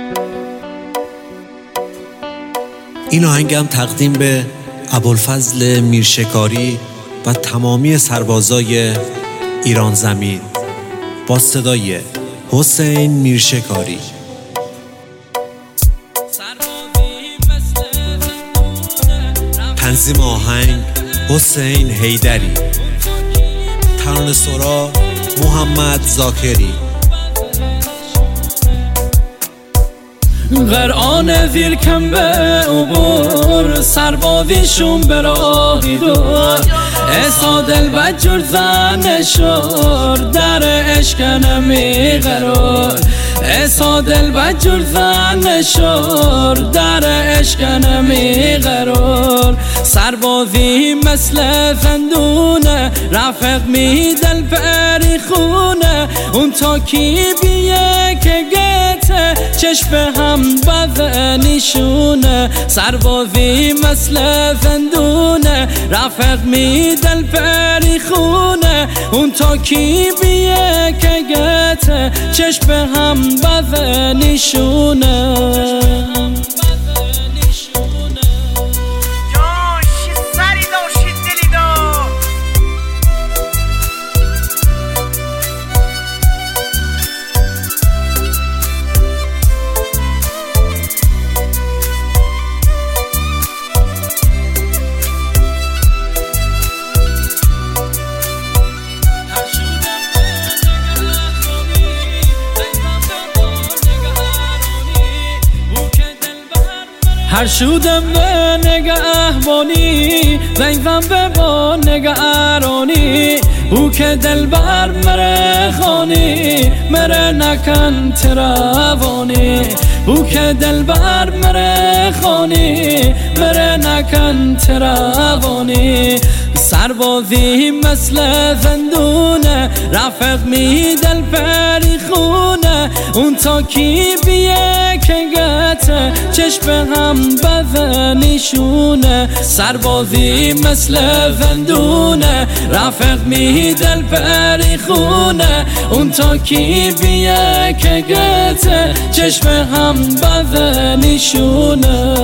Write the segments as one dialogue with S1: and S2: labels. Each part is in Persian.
S1: این آهنگم تقدیم به ابوالفضل میرشکاری و تمامی سربازای ایران زمین با صدای حسین میرشکاری. تنظیم آهنگ حسین حیدری. ترانه‌سرا محمد زاکری.
S2: قرآن ویرکم به عبور سربازیشون به راهی دور ایسا دل بجور زن شور در عشق نمی قرار ایسا دل بجور زن شور در عشق نمی قرار سربازی مثل زندونه رفق می دل پری خونه اون تا کی بیه که گته چشم هم بزنیشونه سربازی مثل زندونه رفق می دل پری خونه اون تا کی بیه که گته چشم هم بزنیشونه. هر شودم به نگهبانی زنگم به با نگهرانی او که دلبر مره خانی مره نکن تروانی او که دلبر مره خانی مره نکن تروانی سربازی مثل زندونه رفق می دل پری خونه اون تا کی بیه که گته چشم هم بزنیشونه سربازی مثل زندونه رفق می دل پری خونه اون تا کی بیه که گته چشم هم بزنیشونه.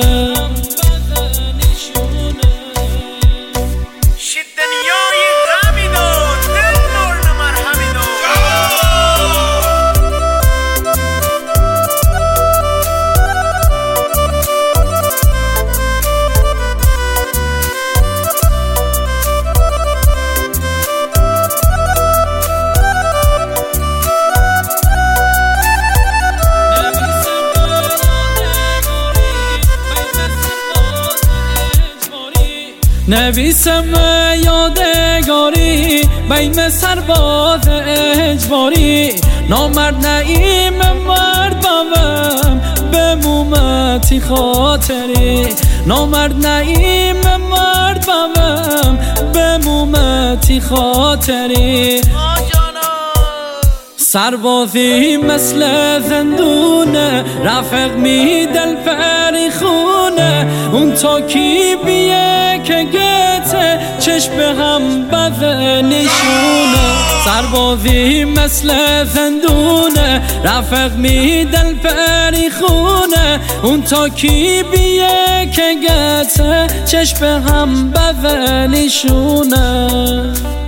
S2: نویسم یادگاری بین سرباز اجباری نامرد نعیم مرد بوم به مومتی خاطری نامرد نعیم مرد بوم به مومتی خاطری سربازی مثل زندونه رفق می دل پری خونه اون تا کی بیه که گته چشم هم بزنیشونه سربازی مثل زندونه رفق می دل پری خونه اون تا کی بیه که گته چشم هم بزنیشونه.